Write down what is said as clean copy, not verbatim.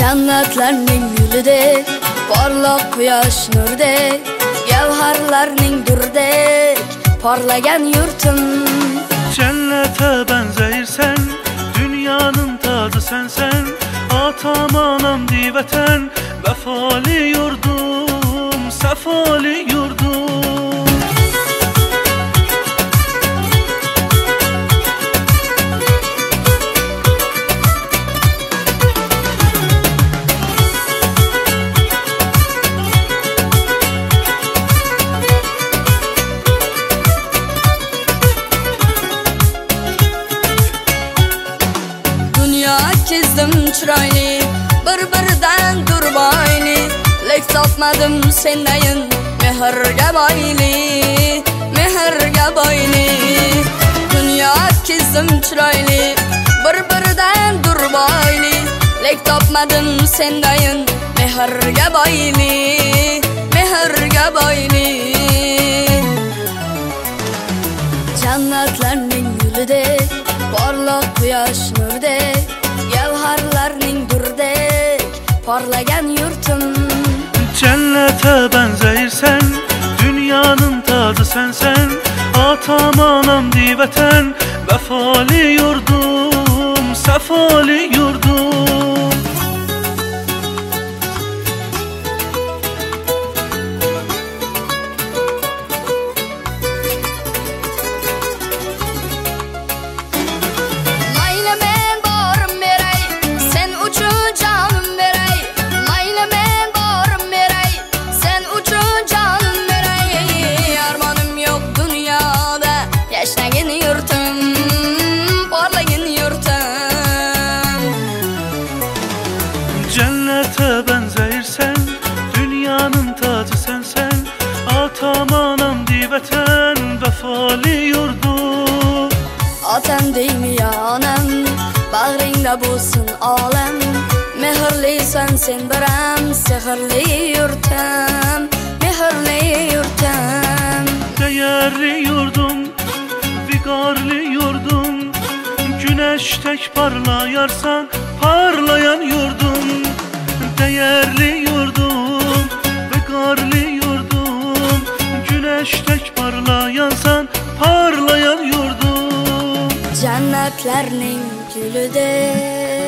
Jannatlarning gulidek, porloq quyosh nurdek, gavharlarning durdek parlagan yurtim. Cennete benzeyirsen, dünyanın tadı sensen, atam anam diveten, vefali yurdum, sefali yurdum. Çizdim çıraylı, bir-birden durbaylı, lek topmadım sendayin mehrga boyli, mehrga boyli. Dünya çizdim çıraylı, bir-birden durbaylı, lek topmadim sendayin mehrga boyli, mehrga boyli. Jannatlarning gulidek, porloq quyosh nurdek, gavharlarning durdek parlagan yurtim. Cennete benzeyirsen, dünyanın tadı sensen, atam anam diveten, vefali yurdum, sefali yurdum. Cennete benzeyirsen, dünyanın tadı sensen, atam anam diveten, vefali yurdum. Otam deymi ya onam, bag'ringda bo'lsin olam, mehrlisan sen biram, sehrli yurtim, mehrli yurtim. Değerli yurdum, vigarli yurdum, güneştek parlayarsan, parlayan yurdum. Değerli yurdum, vigarli yurdum, güneştek parlayansan, parlayan yurdum. Jannatlarning gulidek,